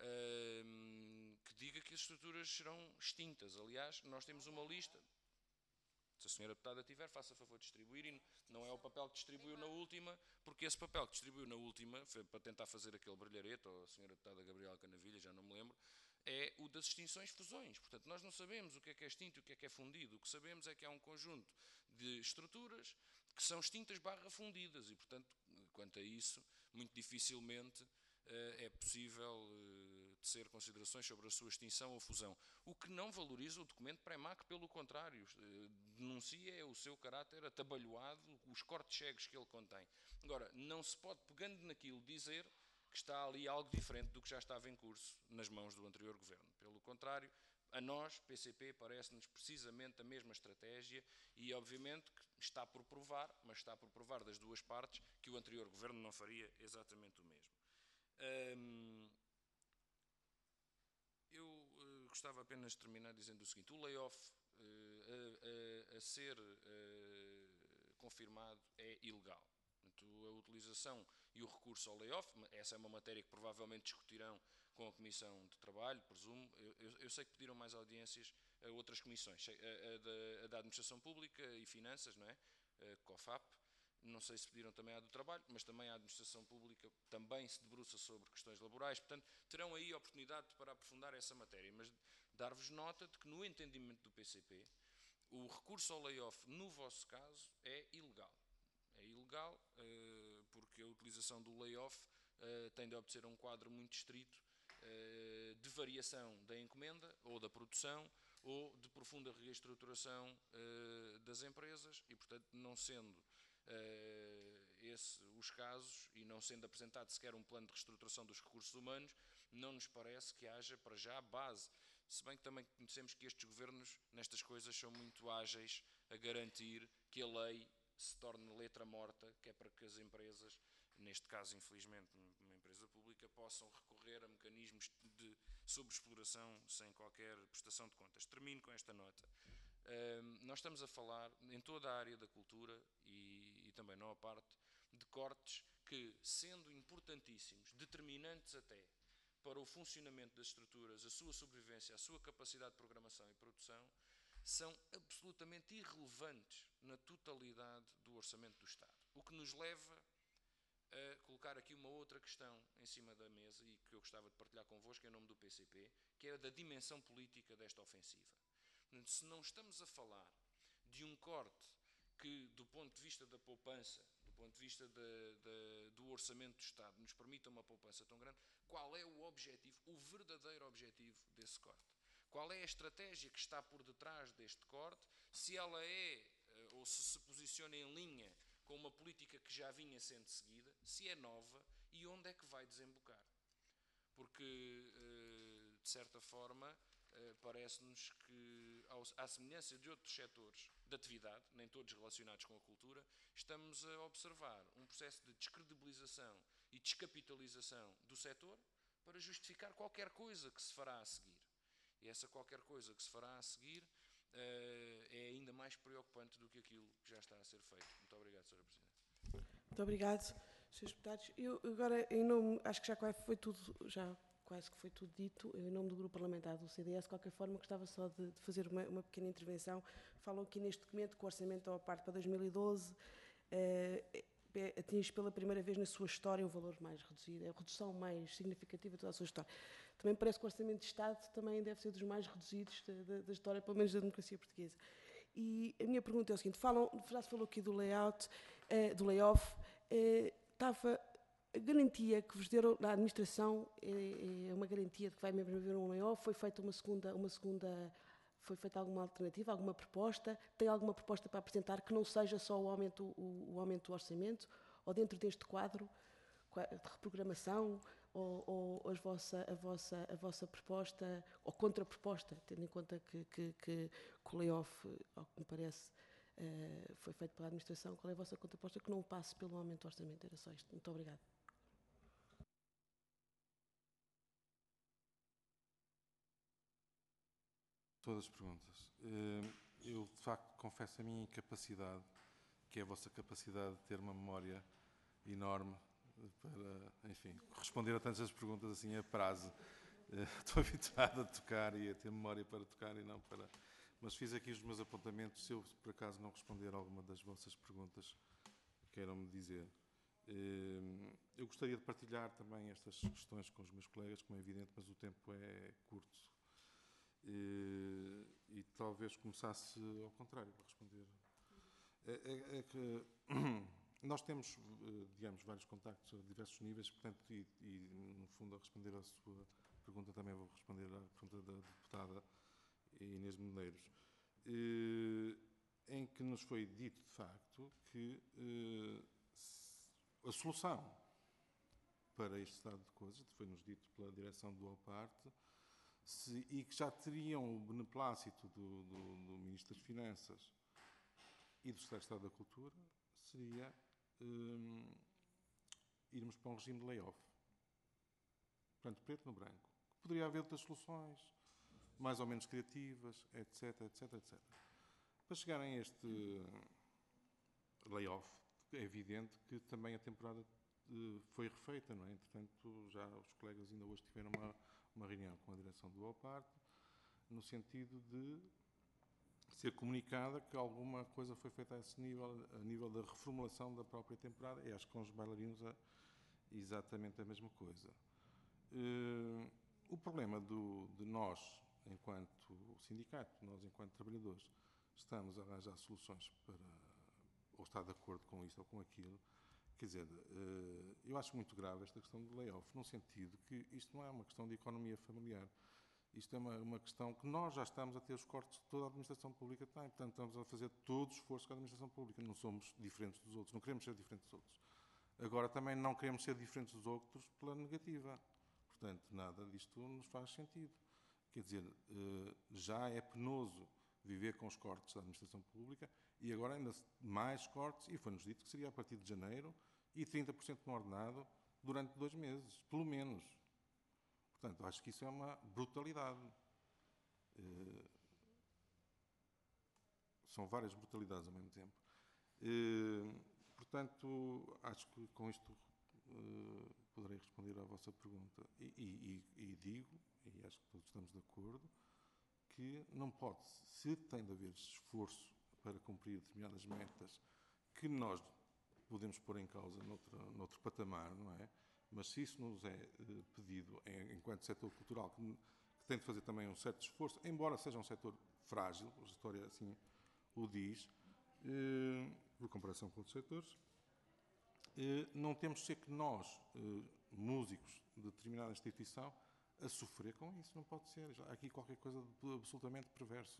G: uh, que diga que as estruturas serão extintas. Aliás, nós temos uma lista. Se a senhora deputada tiver, faça favor de distribuir, e não é o papel que distribuiu na última, porque esse papel que distribuiu na última, foi para tentar fazer aquele brilharete, ou a senhora deputada Gabriela Canavilha, já não me lembro, é o das extinções fusões. Portanto, nós não sabemos o que é que é extinto e o que é que é fundido. O que sabemos é que há um conjunto de estruturas que são extintas barra fundidas e, portanto, quanto a isso, muito dificilmente é possível tecer considerações sobre a sua extinção ou fusão. O que não valoriza o documento PREMAC, pelo contrário, denuncia o seu caráter atabalhoado, os cortes cegos que ele contém. Agora, não se pode, pegando naquilo, dizer que está ali algo diferente do que já estava em curso nas mãos do anterior governo. Pelo contrário, a nós, P C P, parece-nos precisamente a mesma estratégia e, obviamente, que está por provar, mas está por provar das duas partes, que o anterior governo não faria exatamente o mesmo. Hum, eu uh, gostava apenas de terminar dizendo o seguinte: o layoff uh, a, a, a ser uh, confirmado é ilegal. Portanto, a utilização e o recurso ao layoff, essa é uma matéria que provavelmente discutirão com a Comissão de Trabalho, presumo. Eu, eu, eu sei que pediram mais audiências a outras comissões, a, a, da, a da Administração Pública e Finanças, não é? A COFAP, não sei se pediram também à do trabalho, mas também a administração pública também se debruça sobre questões laborais, portanto, terão aí a oportunidade para aprofundar essa matéria, mas dar-vos nota de que no entendimento do P C P, o recurso ao layoff, no vosso caso, é ilegal. É ilegal uh, porque a utilização do layoff uh, tem de obedecer a um quadro muito estrito uh, de variação da encomenda ou da produção ou de profunda reestruturação uh, das empresas e, portanto, não sendo uh, esse os casos e não sendo apresentado sequer um plano de reestruturação dos recursos humanos, não nos parece que haja para já base. Se bem que também conhecemos que estes governos, nestas coisas, são muito ágeis a garantir que a lei se torne letra morta, que é para que as empresas, neste caso, infelizmente, uma empresa pública, possam recorrer a mecanismos de sobreexploração sem qualquer prestação de contas. Termino com esta nota. Uh, nós estamos a falar, em toda a área da cultura e, e também não à parte, de cortes que, sendo importantíssimos, determinantes até, para o funcionamento das estruturas, a sua sobrevivência, a sua capacidade de programação e produção, são absolutamente irrelevantes na totalidade do orçamento do Estado. O que nos leva a colocar aqui uma outra questão em cima da mesa e que eu gostava de partilhar convosco em nome do P C P, que é a da dimensão política desta ofensiva. Se não estamos a falar de um corte que, do ponto de vista da poupança, do ponto de vista de, de, do orçamento do Estado, nos permita uma poupança tão grande, qual é o objetivo, o verdadeiro objetivo desse corte? Qual é a estratégia que está por detrás deste corte? Se ela é, ou se se posiciona em linha com uma política que já vinha sendo seguida, se é nova e onde é que vai desembocar? Porque, de certa forma, parece-nos que, à semelhança de outros setores de atividade, nem todos relacionados com a cultura, estamos a observar um processo de descredibilização e descapitalização do setor para justificar qualquer coisa que se fará a seguir. E essa qualquer coisa que se fará a seguir uh, é ainda mais preocupante do que aquilo que já está a ser feito. Muito obrigado, senhora Presidente.
A: Muito obrigado, senhores Deputados. Eu agora, em nome, acho que já quase foi tudo, já quase que foi tudo dito, em nome do Grupo Parlamentar do C D S, de qualquer forma, gostava só de, de fazer uma, uma pequena intervenção. Falam aqui neste documento que o orçamento à parte para dois mil e doze uh, atinge pela primeira vez na sua história o valor mais reduzido, é a redução mais significativa de toda a sua história. Também parece que o orçamento de Estado também deve ser dos mais reduzidos da, da, da história, pelo menos da democracia portuguesa. E a minha pergunta é o seguinte, falam, já se falou aqui do layout, eh, do layoff, eh, estava a garantia que vos deram na administração, é, é uma garantia de que vai mesmo haver um layoff, foi feita uma segunda, uma segunda, foi feita alguma alternativa, alguma proposta, tem alguma proposta para apresentar que não seja só o aumento, o, o aumento do orçamento, ou dentro deste quadro de reprogramação, ou, ou a, vossa, a, vossa, a vossa proposta, ou contraproposta, tendo em conta que, que, que, que o layoff, ao que me parece, uh, foi feito pela administração, qual é a vossa contraproposta que não passe pelo aumento do orçamento? Era só isto. Muito obrigada.
B: Todas as perguntas. Eu, de facto, confesso a minha incapacidade, que é a vossa capacidade de ter uma memória enorme para, enfim, responder a tantas perguntas assim a prazo. Estou habituado a tocar e a ter memória para tocar e não para... Mas fiz aqui os meus apontamentos, se eu, por acaso, não responder a alguma das vossas perguntas, queiram-me dizer. Eu gostaria de partilhar também estas questões com os meus colegas, como é evidente, mas o tempo é curto. E, e talvez começasse ao contrário, para responder. É, é, é que nós temos, digamos, vários contactos a diversos níveis, portanto, e, e no fundo, a responder à sua pergunta, também vou responder à pergunta da deputada Inês Medeiros, e, em que nos foi dito, de facto, que eh, a solução para este estado de coisas, foi-nos dito pela direção do OPARTE, Se, e que já teriam o beneplácito do, do, do Ministro das Finanças e do Secretário de Estado da Cultura, seria um, irmos para um regime de layoff. Portanto, preto no branco. Poderia haver outras soluções, mais ou menos criativas, etc, etc, etcétera. Para chegarem a este layoff, é evidente que também a temporada uh, foi refeita, não é? Entretanto, já os colegas ainda hoje tiveram uma uma reunião com a direção do OPARTE, no sentido de ser comunicada que alguma coisa foi feita a esse nível, a nível da reformulação da própria temporada, e acho que com os bailarinos é exatamente a mesma coisa. Uh, o problema do, de nós, enquanto sindicato, nós enquanto trabalhadores, estamos a arranjar soluções para ou estar de acordo com isto ou com aquilo. Quer dizer, uh, eu acho muito grave esta questão do layoff, no sentido que isto não é uma questão de economia familiar. Isto é uma, uma questão que nós já estamos a ter os cortes que toda a administração pública tem. Portanto, estamos a fazer todo o esforço que a administração pública. Não somos diferentes dos outros, não queremos ser diferentes dos outros. Agora, também não queremos ser diferentes dos outros pela negativa. Portanto, nada disto nos faz sentido. Quer dizer, já é penoso viver com os cortes da administração pública e agora ainda mais cortes, e foi-nos dito que seria a partir de janeiro, e trinta por cento no ordenado durante dois meses, pelo menos. Portanto, acho que isso é uma brutalidade. Uh, são várias brutalidades ao mesmo tempo. Uh, portanto, acho que com isto uh, poderei responder à vossa pergunta. E, e, e digo, e acho que todos estamos de acordo, que não pode, se tem de haver esforço para cumprir determinadas metas que nós podemos pôr em causa noutra, noutro patamar, não é? Mas se isso nos é uh, pedido, em, enquanto setor cultural, que, que tem de fazer também um certo esforço, embora seja um setor frágil, a história assim o diz, uh, por comparação com outros setores, uh, não temos de ser que nós, uh, músicos de determinada instituição, a sofrer com isso. Não pode ser. Há aqui qualquer coisa de absolutamente perverso.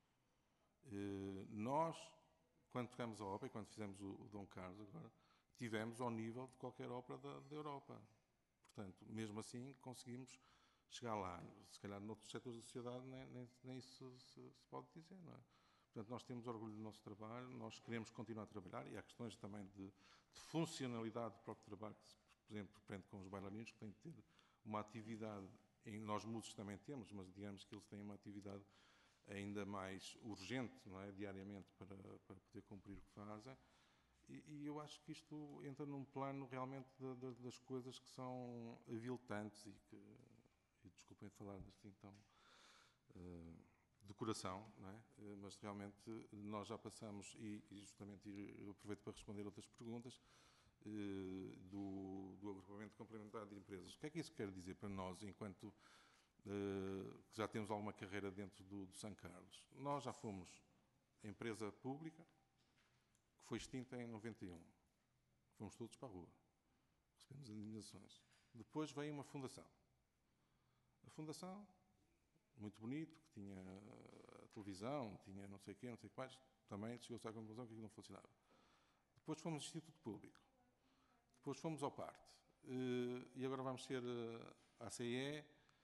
B: Uh, nós, quando tocamos a ópera, e quando fizemos o, o Dom Carlos agora, tivemos ao nível de qualquer ópera da, da Europa. Portanto, mesmo assim, conseguimos chegar lá. Se calhar, noutros setores da sociedade, nem, nem, nem isso se, se pode dizer, não é? Portanto, nós temos orgulho do nosso trabalho, nós queremos continuar a trabalhar, e há questões também de, de funcionalidade do próprio trabalho, que, por exemplo, prende com os bailarinos, que têm de ter uma atividade, em, nós músicos também temos, mas digamos que eles têm uma atividade ainda mais urgente, não é? Diariamente, para, para poder cumprir o que fazem. E, e eu acho que isto entra num plano realmente de, de, das coisas que são aviltantes e que, e desculpem falar assim tão uh, de coração, não é? Uh, mas realmente nós já passamos, e, e justamente eu aproveito para responder outras perguntas, uh, do, do agrupamento complementar de empresas. O que é que isso quer dizer para nós, enquanto uh, que já temos alguma carreira dentro do, do São Carlos? Nós já fomos empresa pública, foi extinta em noventa e um. Fomos todos para a rua. Recebemos indenizações. Depois veio uma fundação. A fundação, muito bonito, que tinha a televisão, tinha não sei o quê, não sei o que mais, também chegou-se à conclusão que aquilo não funcionava. Depois fomos ao Instituto Público. Depois fomos ao Parte. E agora vamos ser a C E.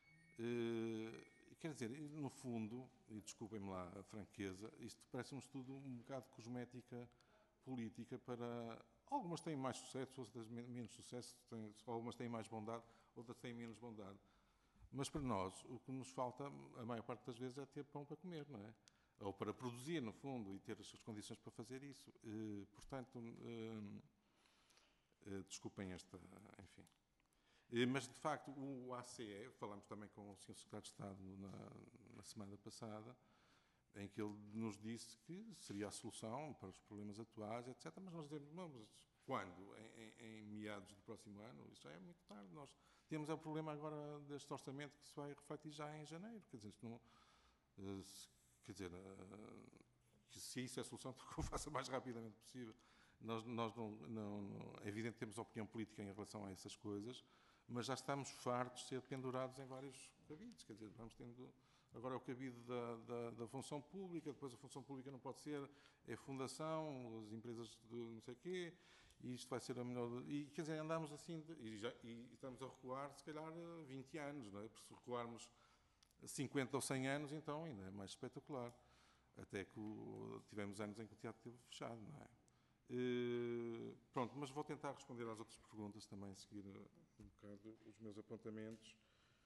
B: Quer dizer, no fundo, e desculpem-me lá a franqueza, isto parece-nos tudo um bocado cosmética política para... Algumas têm mais sucesso, outras têm menos sucesso, têm, algumas têm mais bondade, outras têm menos bondade. Mas para nós, o que nos falta, a maior parte das vezes, é ter pão para comer, não é? Ou para produzir, no fundo, e ter as suas condições para fazer isso. Uh, portanto, uh, uh, desculpem esta... Enfim. Uh, mas, de facto, o A C E, falamos também com o senhor Secretário de Estado na, na semana passada, em que ele nos disse que seria a solução para os problemas atuais, etcétera. Mas nós dizemos, não, mas quando? Em, em, em meados do próximo ano? Isso já é muito tarde. Nós temos o problema agora deste orçamento que se vai refletir já em janeiro. Quer dizer, isto não, quer dizer, que se isso é a solução, que eu faça o mais rapidamente possível. Nós, nós não, não, não, é evidente que temos opinião política em relação a essas coisas, mas já estamos fartos de ser pendurados em vários cabides. Quer dizer, vamos tendo... Agora é o cabide da, da, da função pública, depois a função pública não pode ser, é fundação, as empresas de não sei o quê, e isto vai ser a melhor... E, quer dizer, andamos assim, de, e, já, e estamos a recuar, se calhar, vinte anos, não é? Porque se recuarmos cinquenta ou cem anos, então ainda é mais espetacular. Até que o, tivemos anos em que o teatro esteve fechado, não é? E, pronto, mas vou tentar responder às outras perguntas também, seguir um bocado os meus apontamentos.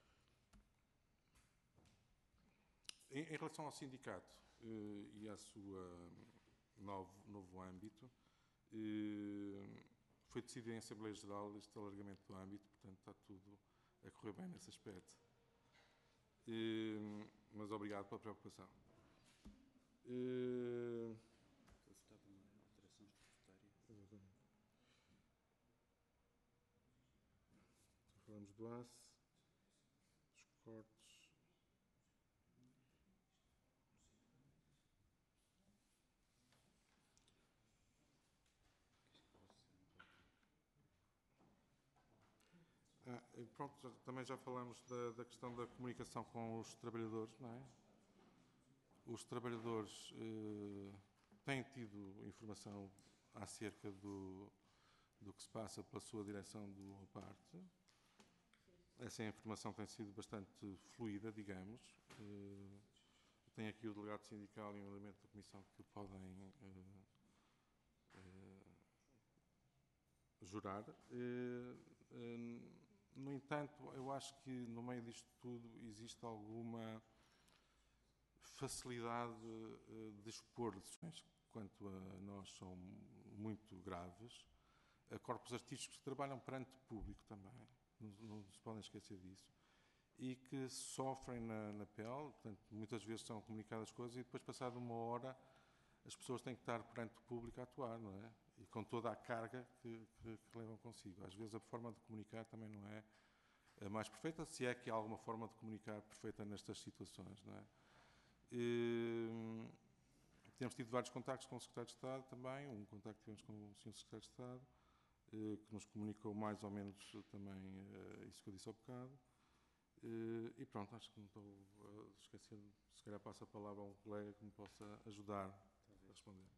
B: Em, em relação ao sindicato eh, e à sua novo, novo âmbito, eh, foi decidido em Assembleia Geral este alargamento do âmbito, portanto está tudo a correr bem nesse aspecto. Eh, mas obrigado pela preocupação. Eh, temos do A C, os cortes. Ah, e pronto, já- também já falamos da, da questão da comunicação com os trabalhadores, não é? Os trabalhadores eh, têm tido informação acerca do, do que se passa pela sua direção do OPARTE. Essa informação tem sido bastante fluida, digamos. Eh, tem aqui o delegado sindical e um elemento da comissão que podem eh, eh, jurar. Eh, eh, no entanto, eu acho que no meio disto tudo existe alguma facilidade eh, de expor decisões que, quanto a nós, são muito graves. A corpos artísticos que trabalham perante público também, não, não se podem esquecer disso, e que sofrem na, na pele, portanto, muitas vezes são comunicadas coisas e depois, passado uma hora, as pessoas têm que estar perante o público a atuar, não é? E com toda a carga que, que, que levam consigo. Às vezes a forma de comunicar também não é a mais perfeita, se é que há alguma forma de comunicar perfeita nestas situações, não é? E, temos tido vários contactos com o Secretário de Estado também, um contacto que tivemos com o senhor Secretário de Estado, eh, que nos comunicou mais ou menos também eh, isso que eu disse há bocado. Eh, e pronto, acho que não estou a esquecer, se calhar passo a palavra a um colega que me possa ajudar a responder.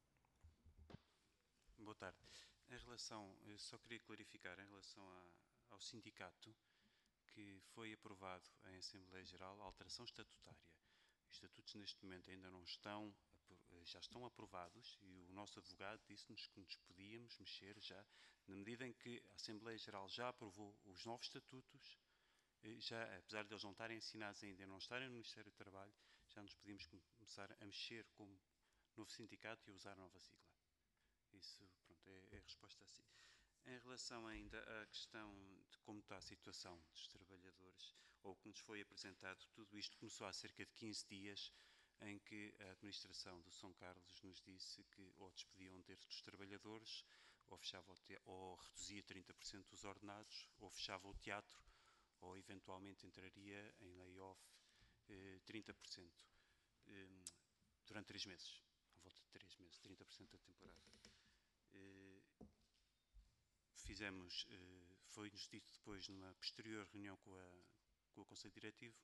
H: Boa tarde. Em relação, eu só queria clarificar, em relação a, ao sindicato, que foi aprovado em Assembleia Geral a alteração estatutária. Os estatutos neste momento ainda não estão, já estão aprovados e o nosso advogado disse-nos que nos podíamos mexer já, na medida em que a Assembleia Geral já aprovou os novos estatutos, já, apesar de eles não estarem assinados ainda, não estarem no Ministério do Trabalho, já nos podíamos começar a mexer como novo sindicato e a usar a nova sigla. Isso, pronto, é, é a resposta assim. Em relação ainda à questão de como está a situação dos trabalhadores, ou que nos foi apresentado, tudo isto começou há cerca de quinze dias, em que a administração do São Carlos nos disse que ou despediam um terço dos trabalhadores, ou, fechava o ou reduzia trinta por cento dos ordenados, ou fechava o teatro, ou eventualmente entraria em layoff eh, trinta por cento eh, durante três meses, à volta de três meses, trinta por cento da temporada. Eh, Fizemos, foi-nos dito depois, numa posterior reunião com, a, com o Conselho Diretivo,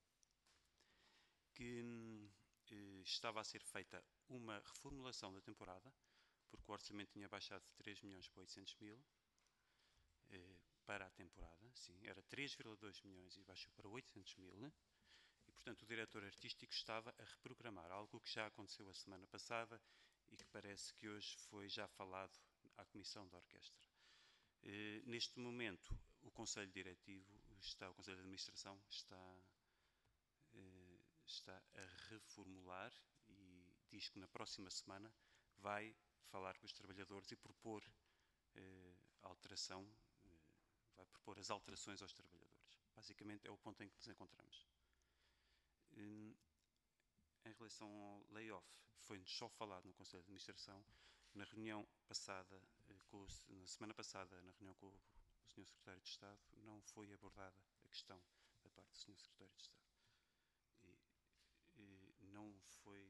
H: que eh, estava a ser feita uma reformulação da temporada, porque o orçamento tinha baixado de três milhões para oitocentos mil, eh, para a temporada, sim, era três vírgula dois milhões e baixou para oitocentos mil, e portanto o diretor artístico estava a reprogramar, algo que já aconteceu a semana passada e que parece que hoje foi já falado à Comissão da Orquestra. Uh, neste momento, o Conselho Diretivo, está, o Conselho de Administração está, uh, está a reformular e diz que na próxima semana vai falar com os trabalhadores e propor uh, alteração, uh, vai propor as alterações aos trabalhadores. Basicamente é o ponto em que nos encontramos. Uh, em relação ao layoff, foi-nos só falado no Conselho de Administração. Na reunião passada, com o, na semana passada, na reunião com o senhor Secretário de Estado, não foi abordada a questão da parte do senhor Secretário de Estado. E, e não foi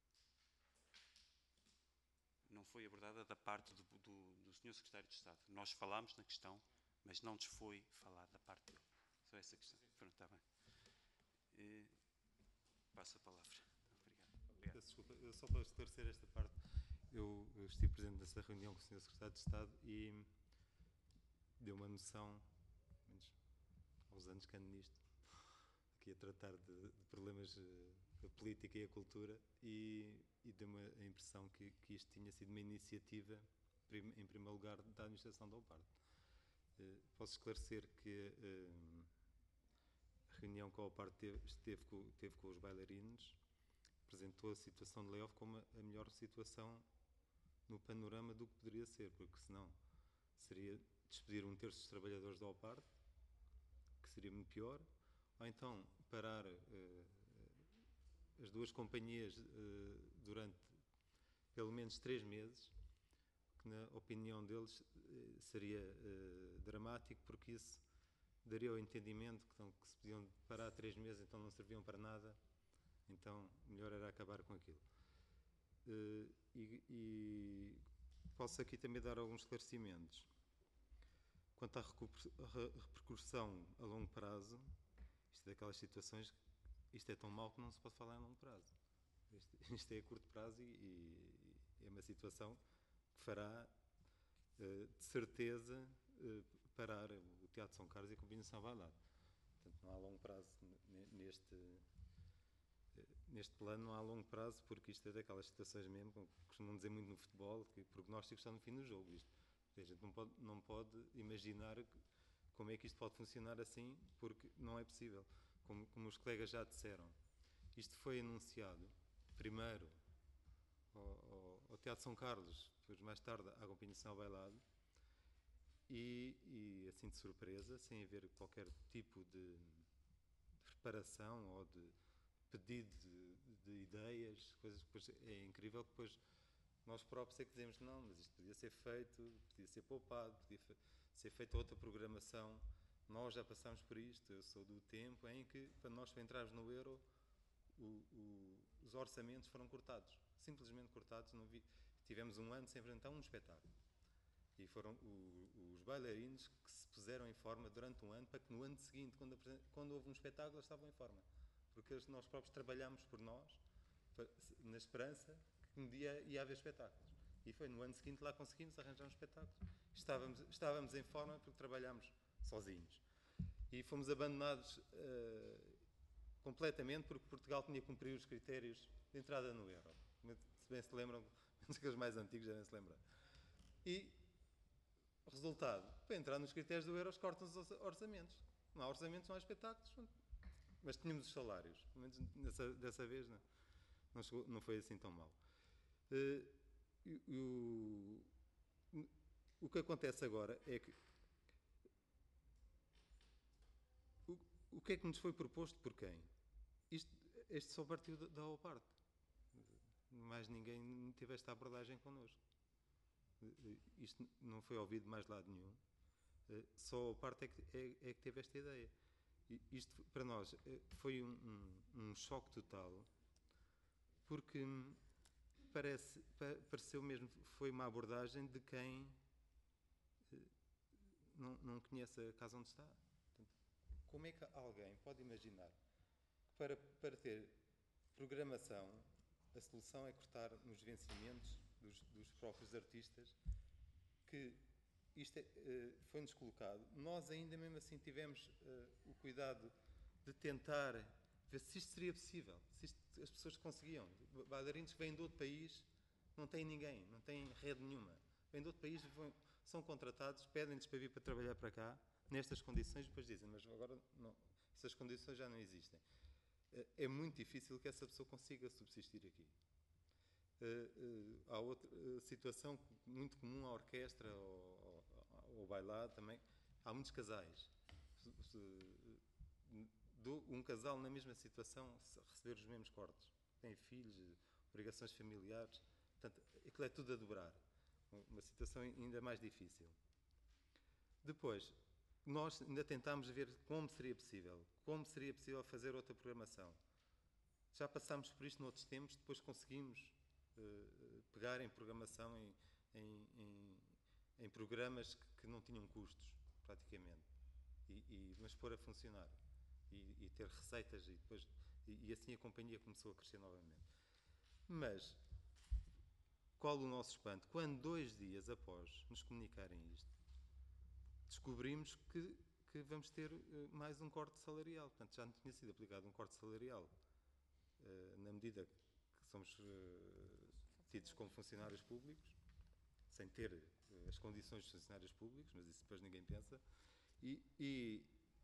H: não foi abordada da parte do, do, do senhor Secretário de Estado. Nós falámos na questão, mas não nos foi falada da parte dele. Só essa questão. Pronto, está bem. E, passo a palavra. Obrigado.
I: Peço desculpa, só para esclarecer esta parte. Eu estive presente nessa reunião com o senhor Secretário de Estado e deu uma noção, menos aos anos que ando nisto, que ia tratar de, de problemas da política e a cultura, e, e deu-me a impressão que, que isto tinha sido uma iniciativa, prim, em primeiro lugar, da administração da OPARTE. Uh, posso esclarecer que uh, a reunião com a OPARTE teve, esteve com, teve com os bailarinos, apresentou a situação de layoff como a melhor situação no panorama do que poderia ser, porque senão seria despedir um terço dos trabalhadores da OPARTE, que seria muito pior, ou então parar uh, as duas companhias uh, durante pelo menos três meses, que na opinião deles uh, seria uh, dramático, porque isso daria o entendimento que, então, que se podiam parar três meses, então não serviam para nada, então melhor era acabar com aquilo. Uh, e, e posso aqui também dar alguns esclarecimentos. Quanto à repercussão a longo prazo, isto é daquelas situações, isto é tão mau que não se pode falar em longo prazo. Isto, isto é a curto prazo e, e é uma situação que fará, uh, de certeza, uh, parar o Teatro São Carlos e a Companhia de São Bailado. Portanto, não há longo prazo neste, neste plano, não há longo prazo, porque isto é daquelas situações mesmo, como costumam dizer muito no futebol, que o prognóstico está no fim do jogo. Isto, a gente não pode, não pode imaginar como é que isto pode funcionar assim, porque não é possível. Como, como os colegas já disseram, isto foi anunciado primeiro ao, ao, ao Teatro São Carlos, depois mais tarde à Companhia de São Bailado, e, e assim de surpresa, sem haver qualquer tipo de, de preparação ou de pedido de, de ideias, coisas que depois é incrível que depois nós próprios é que dizemos não, mas isto podia ser feito, podia ser poupado, podia fe ser feita outra programação. Nós já passámos por isto, eu sou do tempo em que, para nós para entrarmos no euro, o, o, os orçamentos foram cortados, simplesmente cortados. Não vi, tivemos um ano sem apresentar um espetáculo. E foram o, os bailarinos que se puseram em forma durante um ano, para que no ano seguinte, quando, quando houve um espetáculo, eles estavam em forma. Porque nós próprios trabalhámos por nós, para, na esperança que um dia ia haver espetáculos. E foi no ano seguinte lá conseguimos arranjar um espetáculo. Estávamos, estávamos em forma porque trabalhámos sozinhos. E fomos abandonados uh, completamente porque Portugal tinha que cumprir os critérios de entrada no euro. Se bem se lembram, os mais antigos já nem se lembram. E resultado, para entrar nos critérios do euro, cortam os orçamentos. Não há orçamentos, não há espetáculos. Mas tínhamos os salários. Pelo menos dessa, dessa vez não, não, chegou, não foi assim tão mal. Uh, o, o, o que acontece agora é que o, o que é que nos foi proposto por quem? Isto, este só partiu da, da OPART. Mais ninguém teve esta abordagem connosco. Isto não foi ouvido de mais lado nenhum. Só a OPART é que, é, é que teve esta ideia. Isto para nós foi um, um, um choque total, porque parece, pareceu mesmo, foi uma abordagem de quem não, não conhece a casa onde está. Portanto, como é que alguém pode imaginar que para, para ter programação a solução é cortar nos vencimentos dos, dos próprios artistas, que isto é, uh, foi-nos colocado. Nós ainda mesmo assim tivemos uh, o cuidado de tentar ver se isto seria possível, se isto, as pessoas conseguiam. Bailarinos que vêm de outro país, não têm ninguém, não têm rede nenhuma. Vêm de outro país, vão, são contratados, pedem-lhes para vir para trabalhar para cá, nestas condições, depois dizem, mas agora não, essas condições já não existem. Uh, é muito difícil que essa pessoa consiga subsistir aqui. Uh, uh, há outra uh, situação muito comum à orquestra ou ao bailado também, há muitos casais. Se, se, do, um casal na mesma situação receber os mesmos cortes. Tem filhos, obrigações familiares, portanto, aquilo é tudo a dobrar. Uma situação ainda mais difícil. Depois, nós ainda tentámos ver como seria possível, como seria possível fazer outra programação. Já passámos por isto noutros tempos, depois conseguimos uh, pegar em programação em, em, em, em programas que, que não tinham custos, praticamente, e, e, mas pôr a funcionar, e, e ter receitas, e, depois, e, e assim a companhia começou a crescer novamente. Mas, qual o nosso espanto? Quando dois dias após nos comunicarem isto, descobrimos que, que vamos ter uh, mais um corte salarial. Portanto, já não tinha sido aplicado um corte salarial, uh, na medida que somos uh, tidos como funcionários públicos, sem ter uh, as condições de funcionários públicos, mas isso depois ninguém pensa, e, e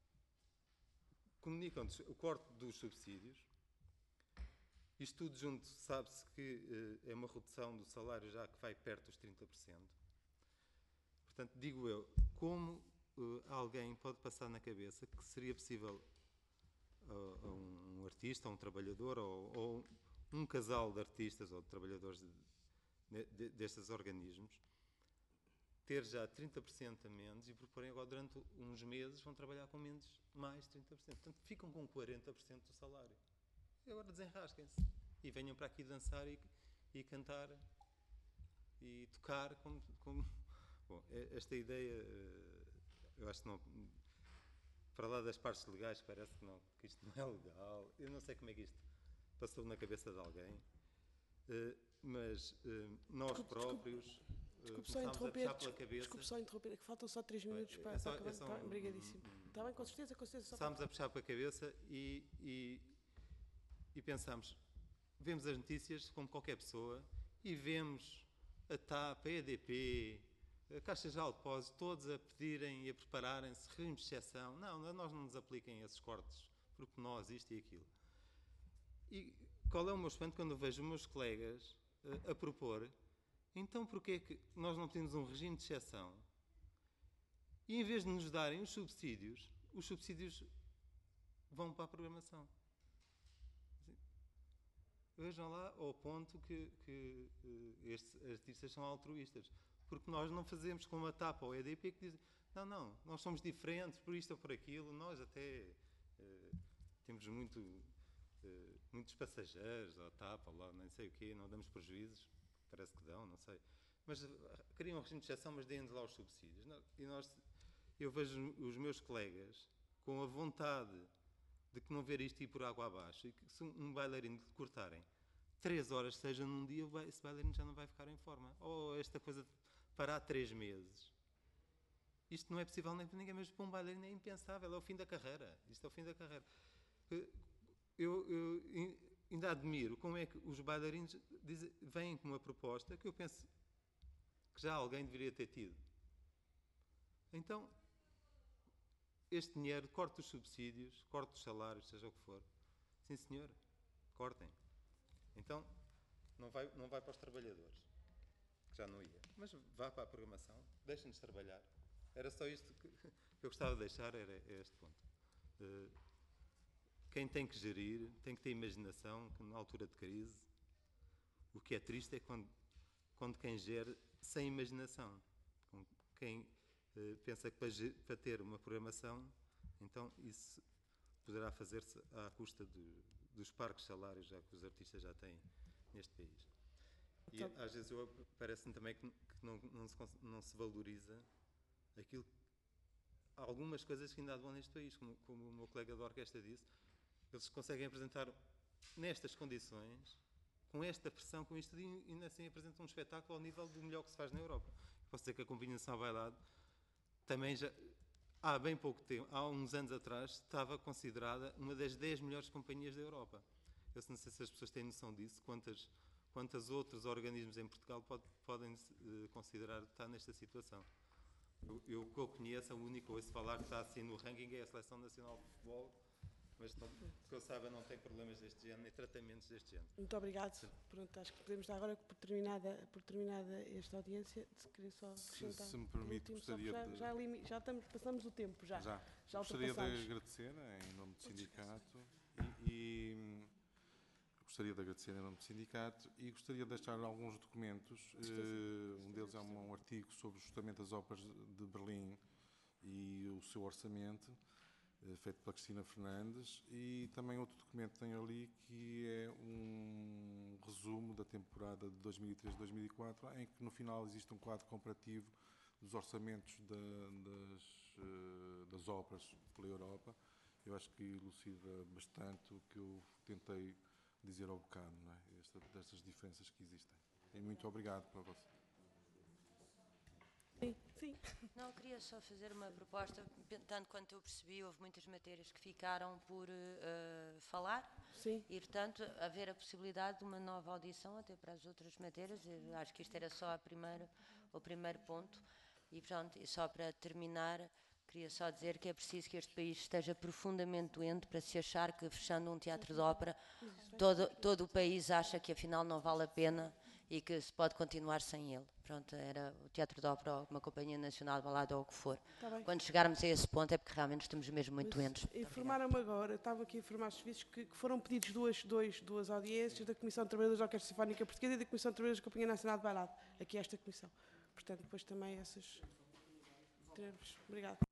I: comunicam-nos o corte dos subsídios. Isto tudo junto, sabe-se que uh, é uma redução do salário já que vai perto dos trinta por cento. Portanto, digo eu, como uh, alguém pode passar na cabeça que seria possível uh, a um, um artista, a um trabalhador, ou, ou um casal de artistas ou de trabalhadores de, de, destes organismos, ter já trinta por cento a menos e proporem agora durante uns meses vão trabalhar com menos mais trinta por cento. Portanto, ficam com quarenta por cento do salário. E agora desenrasquem-se e venham para aqui dançar e, e cantar e tocar como... como... Bom, esta ideia, eu acho que não... Para lá das partes legais parece que, não, que isto não é legal. Eu não sei como é que isto passou na cabeça de alguém. Mas nós
A: desculpe,
I: próprios...
A: Desculpe. Desculpe só
I: começámos
A: interromper,
I: a puxar pela cabeça.
A: desculpe só interromper, é que faltam só três minutos para,
I: é só,
A: para acabar.
I: é só
A: Está
I: um,
A: bem, obrigadíssimo.
I: Um,
A: Está bem, com certeza, com certeza.
I: Começámos a puxar pela cabeça e, e, e pensámos, vemos as notícias como qualquer pessoa e vemos a TAP, a E D P, a Caixa Geral de Depósitos, todos a pedirem e a prepararem-se, regimes de exceção. Não, nós não nos apliquem esses cortes, porque nós, isto e aquilo. E qual é o meu espanto quando eu vejo os meus colegas a, a propor, então porquê é que nós não temos um regime de exceção? E em vez de nos darem os subsídios, os subsídios vão para a programação. Vejam lá ao ponto que, que uh, estes artistas são altruístas. Porque nós não fazemos como a TAP ou a E D P que dizem, não, não, nós somos diferentes por isto ou por aquilo, nós até uh, temos muito, uh, muitos passageiros, ou a TAP, ou lá, nem sei o quê, não damos prejuízos, parece que dão, não sei. Mas uh, criam um regime de exceção, mas deem-nos lá os subsídios. E nós, eu vejo os meus colegas com a vontade de que não ver isto ir por água abaixo e que se um bailarino lhe cortarem três horas, seja num dia, esse bailarino já não vai ficar em forma. Ou esta coisa de parar três meses. Isto não é possível nem para ninguém, mas para um bailarino é impensável, é o fim da carreira. Isto é o fim da carreira. Eu, eu ainda admiro como é que os bailarinos dizem, vêm com uma proposta que eu penso que já alguém deveria ter tido. Então, este dinheiro, corte os subsídios, corte os salários, seja o que for. Sim, senhor, cortem. Então, não vai, não vai para os trabalhadores, que já não ia, mas vá para a programação, deixem-nos trabalhar. Era só isto que eu gostava de deixar, era este ponto. Uh, quem tem que gerir, tem que ter imaginação, que na altura de crise, o que é triste é quando, quando quem gere sem imaginação, quem uh, pensa que para, para ter uma programação, então isso poderá fazer-se à custa de, dos parcos salários já que os artistas já têm neste país. E então, às vezes parece-me também que, que não, não, se, não se valoriza aquilo, algumas coisas que ainda há de bom neste país, como, como o meu colega da orquestra disse, eles conseguem apresentar nestas condições, com esta pressão, com isto, e ainda assim apresentam um espetáculo ao nível do melhor que se faz na Europa. Posso dizer que a Combinação Bailado também já, há bem pouco tempo, há uns anos atrás, estava considerada uma das dez melhores companhias da Europa. Eu não sei se as pessoas têm noção disso, quantas, quantas outros organismos em Portugal pode, podem uh, considerar estar nesta situação. Eu, eu que eu conheço, a única que ouço falar que está assim no ranking é a Seleção Nacional de Futebol, mas não, que eu saiba não tem problemas deste género, nem tratamentos deste género.
A: Muito obrigado. Pronto, acho que podemos dar agora, por terminada, por terminada esta audiência, de querer só acrescentar.
B: Se, se me permite, gostaria
A: já,
B: de...
A: Já, já, já estamos, passamos o tempo, já.
B: Já.
A: já
B: gostaria de agradecer em nome do sindicato e, e gostaria de agradecer em nome do sindicato e gostaria de deixar alguns documentos. Uh, um deles é um, um artigo sobre justamente as óperas de Berlim e o seu orçamento, uh, feito pela Cristina Fernandes, e também outro documento que tenho ali que é um resumo da temporada de dois mil e três a dois mil e quatro, em que no final existe um quadro comparativo dos orçamentos da, das, uh, das óperas pela Europa. Eu acho que elucida bastante o que eu tentei dizer ao bocado, não é? Esta, destas diferenças que existem. E muito obrigado para você.
A: Sim, sim.
C: Não, eu queria só fazer uma proposta. Tanto quanto eu percebi, houve muitas matérias que ficaram por uh, falar.
A: Sim.
C: E, portanto, haver a possibilidade de uma nova audição até para as outras matérias. Eu acho que isto era só a primeira, o primeiro ponto. E, portanto, e só para terminar, queria só dizer que é preciso que este país esteja profundamente doente para se achar que, fechando um teatro de ópera, todo, todo o país acha que afinal não vale a pena e que se pode continuar sem ele. Pronto, era o teatro de ópera ou uma companhia nacional de balada ou o que for.
A: Tá bem.
C: Quando chegarmos a esse ponto é porque realmente estamos mesmo muito
A: Mas
C: doentes.
A: informaram-me agora, estava aqui a informar os serviços, que, que foram pedidos duas, dois, duas audiências da Comissão de Trabalhadores da Orquestra Sinfónica Portuguesa e da Comissão de Trabalhadores da Companhia Nacional de Bailado. Aqui esta comissão. Portanto, depois também essas teremos. Obrigada.